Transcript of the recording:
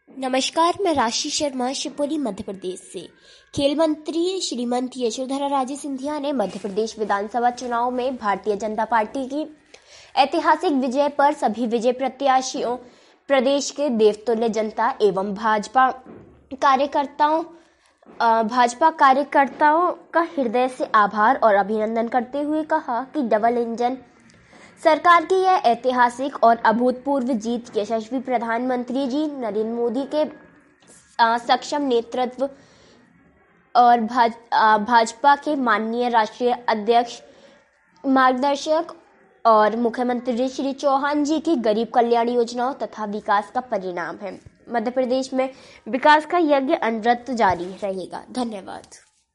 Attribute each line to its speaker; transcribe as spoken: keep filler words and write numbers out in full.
Speaker 1: नमस्कार, मैं राशि शर्मा शिवपुरी मध्य प्रदेश से। खेल मंत्री श्रीमती यशोधरा राजे सिंधिया ने मध्य प्रदेश विधानसभा चुनाव में भारतीय जनता पार्टी की ऐतिहासिक विजय पर सभी विजय प्रत्याशियों, प्रदेश के देवतुल्य जनता एवं भाजपा कार्यकर्ताओं भाजपा कार्यकर्ताओं का हृदय से आभार और अभिनंदन करते हुए कहा कि डबल इंजन सरकार की यह ऐतिहासिक और अभूतपूर्व जीत यशस्वी प्रधानमंत्री जी नरेंद्र मोदी के सक्षम नेतृत्व और भाज, भाजपा के माननीय राष्ट्रीय अध्यक्ष, मार्गदर्शक और मुख्यमंत्री श्री चौहान जी की गरीब कल्याण योजनाओं तथा विकास का परिणाम है। मध्य प्रदेश में विकास का यज्ञ अनवरत जारी रहेगा। धन्यवाद।